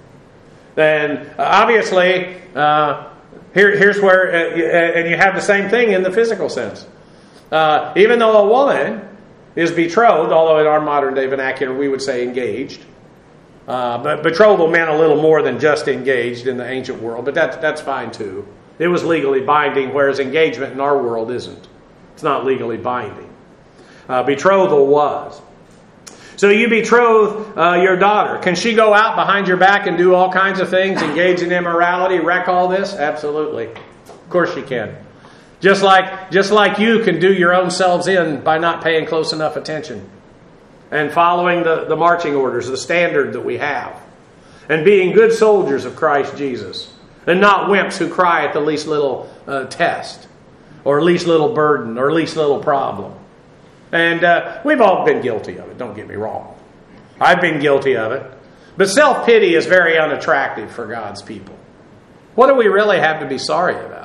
And uh, obviously, uh, here, here's where, uh, and you have the same thing in the physical sense. Uh, even though a woman is betrothed, although in our modern day vernacular we would say engaged. Uh, but betrothal meant a little more than just engaged in the ancient world, but that, that's fine too. It was legally binding, whereas engagement in our world isn't. It's not legally binding. Uh, betrothal was. So you betroth uh, your daughter. Can she go out behind your back and do all kinds of things, engage in immorality, wreck all this? Absolutely. Of course she can. Just like, just like you can do your own selves in by not paying close enough attention and following the, the marching orders, the standard that we have, and being good soldiers of Christ Jesus, and not wimps who cry at the least little uh, test or least little burden or least little problem. And uh, we've all been guilty of it, don't get me wrong. I've been guilty of it. But self-pity is very unattractive for God's people. What do we really have to be sorry about?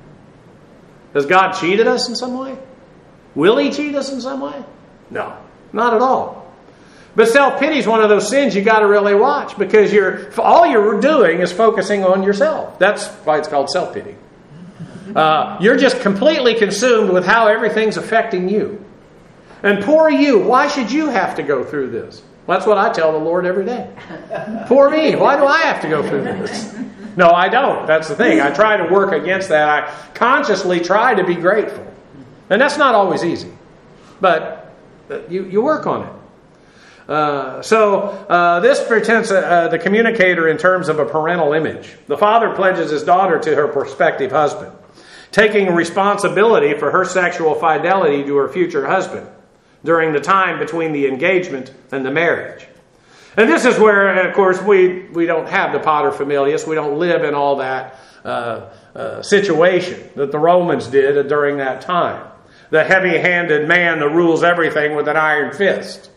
Has God cheated us in some way? Will he cheat us in some way? No, not at all. But self-pity is one of those sins you got to really watch, because you're all you're doing is focusing on yourself. That's why it's called self-pity. Uh, you're just completely consumed with how everything's affecting you. And poor you, why should you have to go through this? That's what I tell the Lord every day. Poor me, why do I have to go through this? No, I don't. That's the thing. I try to work against that. I consciously try to be grateful. And that's not always easy. But you, you work on it. Uh, so uh, this presents uh, the communicator in terms of a parental image. The father pledges his daughter to her prospective husband, taking responsibility for her sexual fidelity to her future husband during the time between the engagement and the marriage. And this is where, of course, we, we don't have the paterfamilias. We don't live in all that uh, uh, situation that the Romans did during that time. The heavy-handed man that rules everything with an iron fist.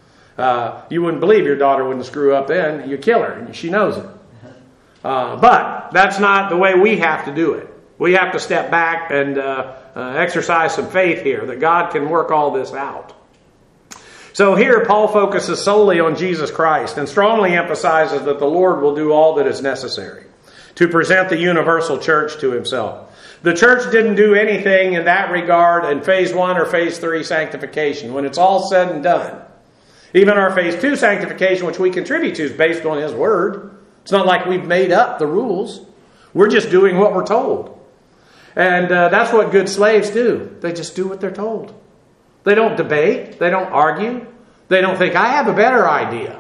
Uh, you wouldn't believe your daughter wouldn't screw up then. You kill her, and she knows it. Uh, but that's not the way we have to do it. We have to step back and uh, uh, exercise some faith here that God can work all this out. So here Paul focuses solely on Jesus Christ and strongly emphasizes that the Lord will do all that is necessary to present the universal church to himself. The church didn't do anything in that regard in phase one or phase three sanctification. When it's all said and done, even our phase two sanctification, which we contribute to, is based on his word. It's not like we've made up the rules. We're just doing what we're told. And uh, that's what good slaves do. They just do what they're told. They don't debate. They don't argue. They don't think, I have a better idea.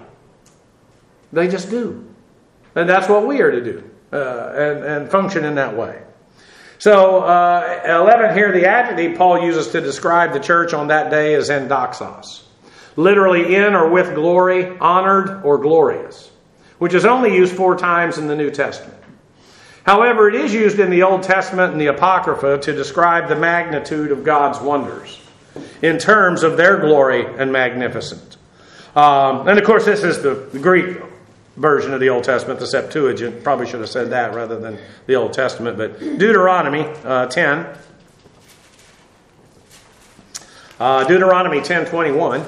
They just do. And that's what we are to do. Uh, and, and function in that way. So, uh, eleven here, the adjective Paul uses to describe the church on that day is endoxos. Literally in or with glory, honored or glorious. Which is only used four times in the New Testament. However, it is used in the Old Testament and the Apocrypha to describe the magnitude of God's wonders in terms of their glory and magnificence. Um, and of course, this is the Greek version of the Old Testament, the Septuagint. Probably should have said that rather than the Old Testament. But Deuteronomy uh, ten. Uh, Deuteronomy ten twenty-one.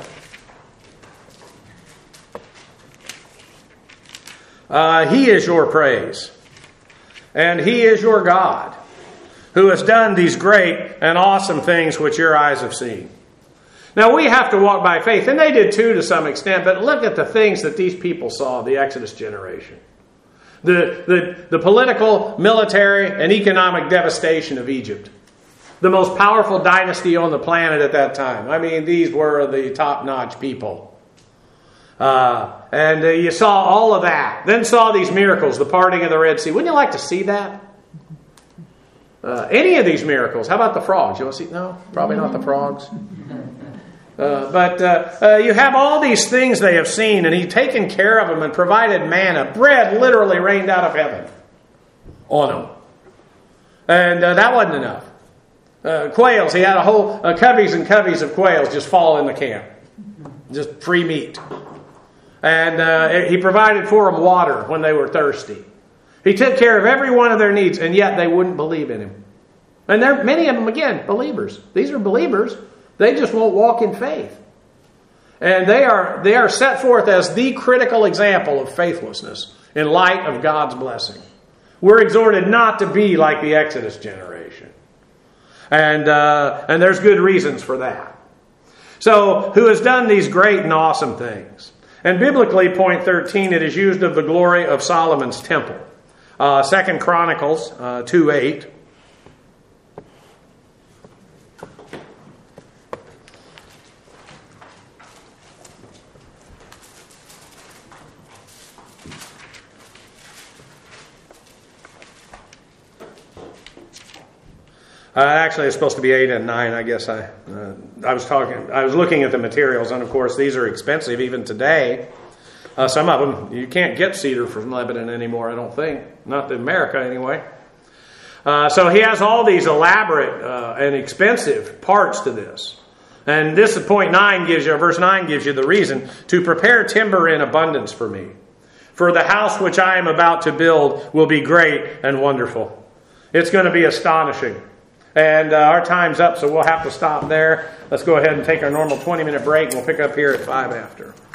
Uh, he is your praise. And he is your God, who has done these great and awesome things which your eyes have seen. Now we have to walk by faith, and they did too to some extent, but look at the things that these people saw, the Exodus generation. The, the, the political, military, and economic devastation of Egypt. The most powerful dynasty on the planet at that time. I mean, these were the top-notch people. Uh, and uh, you saw all of that. Then saw these miracles, the parting of the Red Sea. Wouldn't you like to see that? Uh, any of these miracles. How about the frogs? You want to see? No, probably not the frogs. Uh, but uh, uh, you have all these things they have seen, and he's taken care of them and provided manna. Bread literally rained out of heaven on them. And uh, that wasn't enough. Uh, quails, he had a whole uh, coveys and coveys of quails just fall in the camp. Just free meat. And uh, he provided for them water when they were thirsty. He took care of every one of their needs, and yet they wouldn't believe in him. And there, many of them, again, believers. These are believers. They just won't walk in faith. And they are, they are set forth as the critical example of faithlessness in light of God's blessing. We're exhorted not to be like the Exodus generation. And, uh, and there's good reasons for that. So, who has done these great and awesome things? And biblically, point thirteen, it is used of the glory of Solomon's temple. Uh, Second Chronicles uh, two eight. Uh, actually, it's supposed to be eight and nine. I guess I, uh, I was talking. I was looking at the materials, and of course, these are expensive even today. Uh, some of them you can't get cedar from Lebanon anymore. I don't think, not in America anyway. Uh, so he has all these elaborate uh, and expensive parts to this, and this is point nine gives you. Verse nine gives you the reason to prepare timber in abundance for me, for the house which I am about to build will be great and wonderful. It's going to be astonishing. And uh, our time's up, so we'll have to stop there. Let's go ahead and take our normal twenty-minute break, and we'll pick up here at five after.